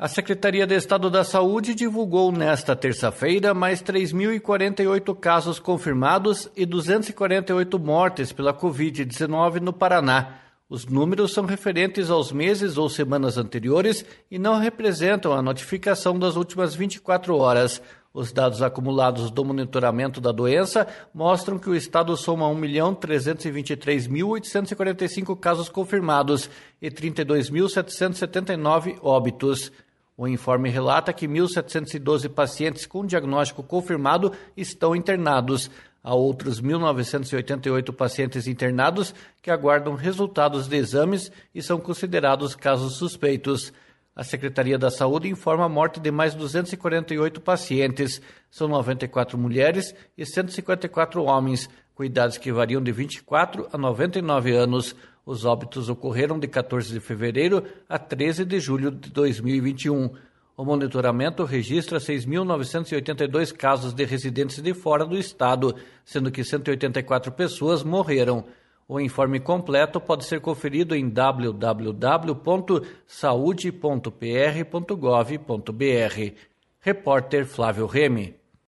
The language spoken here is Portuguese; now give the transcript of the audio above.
A Secretaria de Estado da Saúde divulgou nesta terça-feira mais 3.048 casos confirmados e 248 mortes pela Covid-19 no Paraná. Os números são referentes aos meses ou semanas anteriores e não representam a notificação das últimas 24 horas. Os dados acumulados do monitoramento da doença mostram que o estado soma 1.323.845 casos confirmados e 32.779 óbitos. O informe relata que 1.712 pacientes com diagnóstico confirmado estão internados. Há outros 1.988 pacientes internados que aguardam resultados de exames e são considerados casos suspeitos. A Secretaria da Saúde informa a morte de mais 248 pacientes. São 94 mulheres e 154 homens, com idades que variam de 24 a 99 anos. Os óbitos ocorreram de 14 de fevereiro a 13 de julho de 2021. O monitoramento registra 6.982 casos de residentes de fora do estado, sendo que 184 pessoas morreram. O informe completo pode ser conferido em www.saude.pr.gov.br. Repórter Flávio Remy.